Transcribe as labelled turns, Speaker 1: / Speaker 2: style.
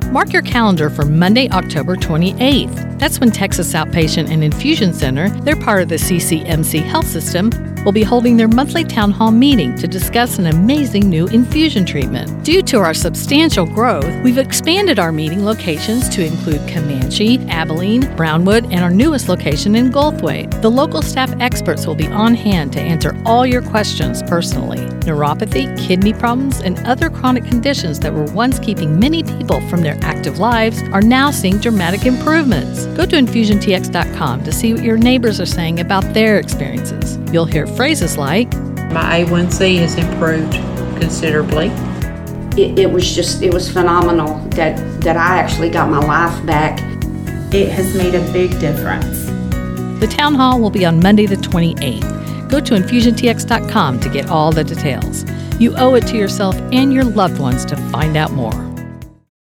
Speaker 1: Mark your calendar for Monday, October 28th. That's when Texas Outpatient and Infusion Center, they're part of the CCMC Health System, will be holding their monthly town hall meeting to discuss an amazing new infusion treatment. Due to our substantial growth, we've expanded our meeting locations to include Comanche, Abilene, Brownwood, and our newest location in Gulfway. The local staff experts will be on hand to answer all your questions personally. Neuropathy, kidney problems, and other chronic conditions that were once keeping many people from their active lives are now seeing dramatic improvements. Go to infusiontx.com to see what your neighbors are saying about their experiences. You'll hear phrases like,
Speaker 2: "My A1C has improved considerably."
Speaker 3: It was phenomenal that I actually got my life back.
Speaker 4: It has made a big difference.
Speaker 1: The town hall will be on Monday the 28th. Go to infusiontx.com to get all the details. You owe it to yourself and your loved ones to find out more.